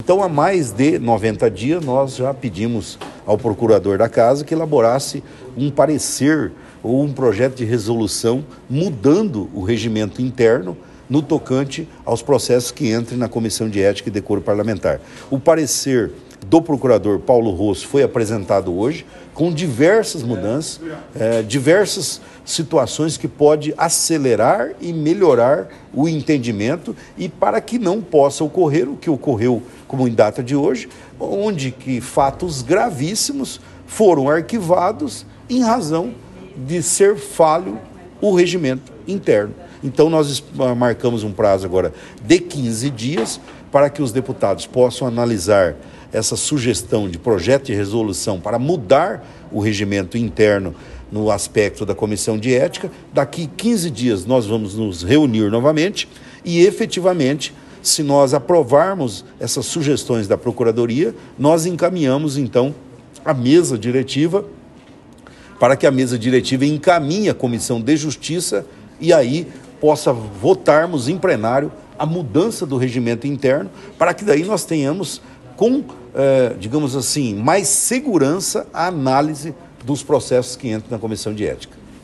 Então, há mais de 90 dias, nós já pedimos ao procurador da Casa que elaborasse um parecer ou um projeto de resolução mudando o regimento interno no tocante aos processos que entrem na Comissão de Ética e Decoro Parlamentar. O parecer do procurador Paulo Rosso foi apresentado hoje com diversas mudanças, diversas situações que pode acelerar e melhorar o entendimento e para que não possa ocorrer o que ocorreu como em data de hoje, onde que fatos gravíssimos foram arquivados em razão de ser falho o regimento interno. Então nós marcamos um prazo agora de 15 dias para que os deputados possam analisar essa sugestão de projeto de resolução para mudar o regimento interno no aspecto da Comissão de Ética. Daqui 15 dias nós vamos nos reunir novamente e, efetivamente, se nós aprovarmos essas sugestões da Procuradoria, nós encaminhamos, então, a mesa diretiva para que a mesa diretiva encaminhe a Comissão de Justiça e aí possa votarmos em plenário a mudança do regimento interno para que daí nós tenhamos com, digamos assim, mais segurança a análise dos processos que entram na Comissão de Ética.